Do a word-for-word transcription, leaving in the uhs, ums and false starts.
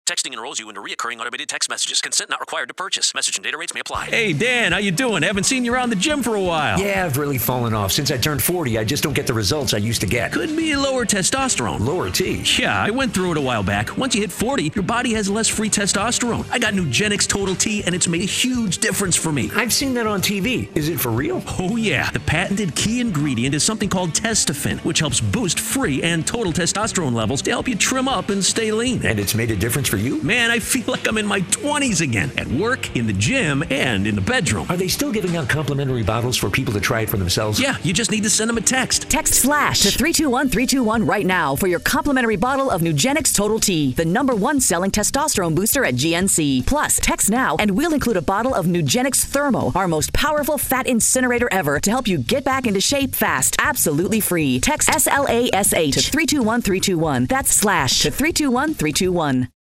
Texting enrolls you into recurring automated text messages. Consent not required to purchase. Message and data rates may apply. Hey, Dan, how you doing? Haven't seen you around the gym for a while. Yeah, I've really fallen off. Since I turned forty, I just don't get the results I used to get. Could be lower testosterone. Lower T? Yeah, I went through it a while back. Once you hit forty, your body has less free testosterone. I got Nugenix Total T, and it's made a huge difference for me. I've seen that on T V. Is it for real? Oh, yeah. The patented key ingredient is something called Testofen, which helps boost free and total testosterone levels to help you trim up and stay lean. And it's made a difference for you? Man, I feel like I'm in my twenties again, at work, in the gym, and in the bedroom. Are they still giving out complimentary bottles for people to try it for themselves? Yeah, you just need to send them a text. Text FLASH to three two one three two one right now for your complimentary bottle of Nugenix Total T, the number one selling testosterone booster at G N C. Plus, text now and we'll include a bottle of Nugenix Thermo, our most powerful fat incinerator ever, to help you get back into shape fast, absolutely free. Text S L A S H to three two one three two one. That's slash to three two one three two one.